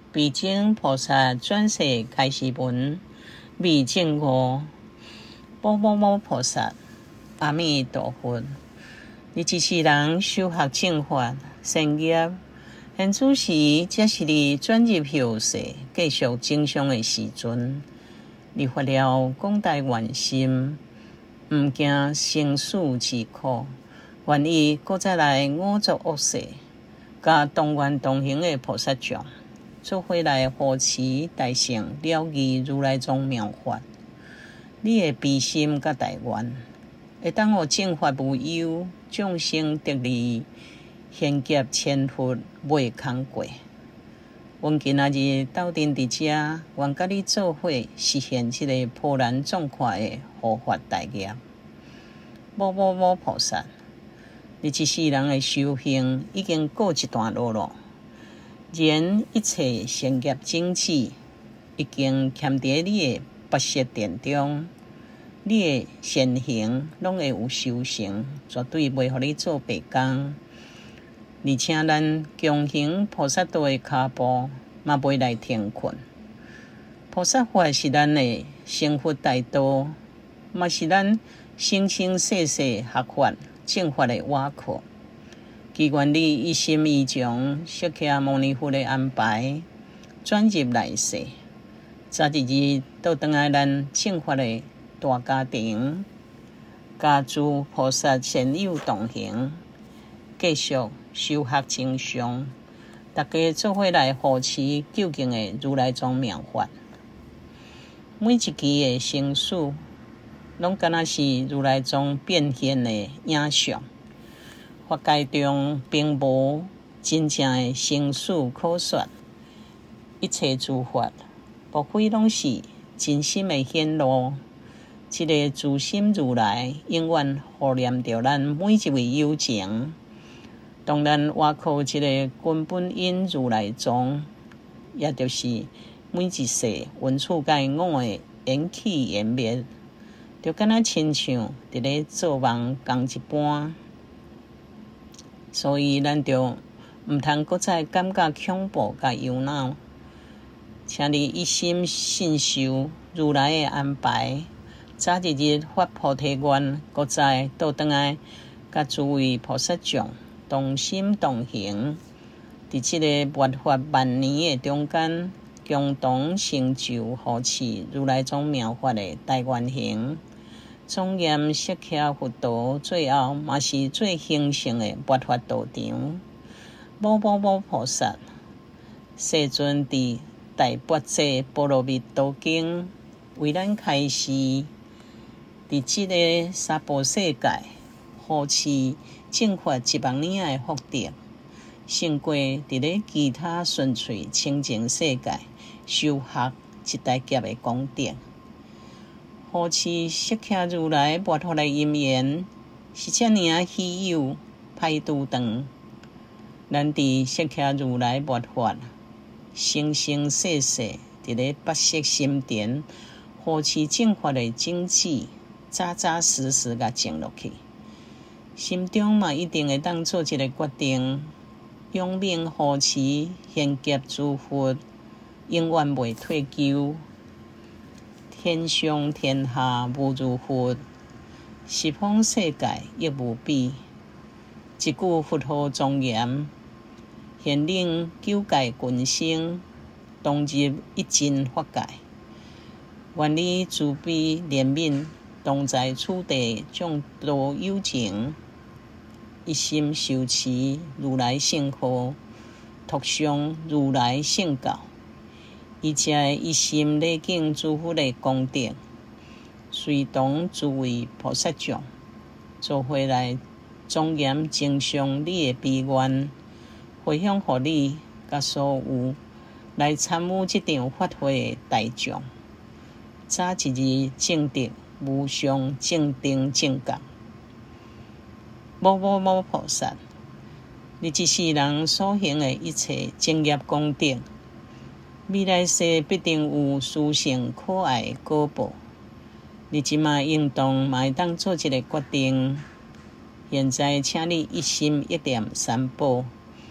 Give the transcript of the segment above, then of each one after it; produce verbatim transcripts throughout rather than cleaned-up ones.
秘境菩萨转世开示文，秘境五，某某某菩萨，阿弥陀佛。你一世人修学正法善业，现此时才是你转入后世继续正常的时阵。你发了广大愿心，毋惊生死之苦，愿意搁再来五浊恶世，甲同愿同行的菩萨众，做伙来护持大乘了义如来藏妙法。你的悲心甲大愿，会当互正法无忧，众生得利，现劫千佛未空过。阮今仔日斗阵伫遮，愿甲你做伙实现这个波澜壮阔的护法大业。某某某菩萨，你一世人的修行已经过一段路了，然一切善业种子已经嵌伫你的八识殿中，你的善行拢会有修成，绝对袂互你做白工。而且咱强行菩萨道的脚步，嘛袂来停困。菩萨法是咱的生活大道，嘛是咱生生世世学法正法的瓦壳。祈愿你一心一从，释迦牟尼佛的安排，转入来世，早一日倒转来咱正法的大家庭，家诸菩萨善友同行，继续修学正常，大家做伙来护持究竟的如来藏妙法。每一期的生死，拢敢若是如来藏变现的影像。法界中并无真正的生死可说，一切诸法无非拢是真心的显露。这个自心如来永远护念着咱每一位有情。当咱挖靠这个根本因如来藏，也就是每一世文处界我的缘起缘灭，就敢若亲像伫咧做梦共一般。所以咱就毋通搁再感觉恐怖甲忧恼，请你一心信受如来的安排，早一日发菩提愿，搁再倒转来，甲诸位菩萨众同心同行，伫即个万法万年的中间，共同成就护持如来藏妙法的大愿行。庄严释迦佛道，最后嘛是最兴盛的末法道场。某某某菩萨，世尊伫大般若波罗蜜多经为咱开示，伫即个娑婆世界护持正法一万年的福德，胜过伫咧其他纯粹清净世界修学一大劫的功德。护持释迦如来末法的因缘是遮尔啊稀有，歹拄长。咱伫释迦如来末法，生生世世伫咧八识心田护持正法的种子，扎扎实实甲种落去。心中嘛一定会当做一个决定，永命护持现劫诸佛，永远袂退休。天上天下无如佛，十方世界亦无比。一句佛号庄严，显令九界群生，同入一真法界。愿你慈悲怜悯，同在此地众多有情，一心修持如来圣号，托上如来圣教。伊才一心礼敬诸佛的功德，随同诸位菩萨众，做伙来庄严敬上你的悲愿，回向予你甲所有来参与这场法会的大众，早一日证得无上正定正觉。某某某菩萨，你一世人所行的一切正业功德，未来世必定有殊胜可爱的果报。你即马应当嘛会当做一个决定。现在，请你一心一念三宝，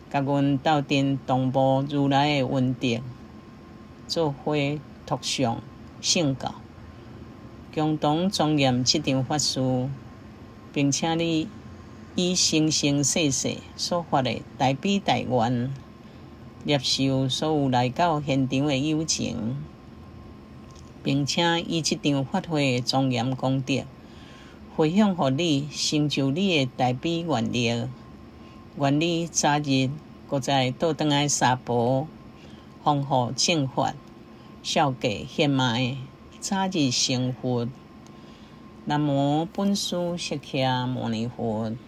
甲阮斗阵同步如来的恩德，做伙托上圣教，共同庄严这场法事，并且你以生生世世所发的大悲大愿，接受所有来到现场的友情，并且以这场法会的庄严功德，回向予你，成就你的大悲愿力。愿你早日搁再倒转来娑婆，弘护正法，孝悌血脉，早日成佛。南无本师释迦牟尼佛。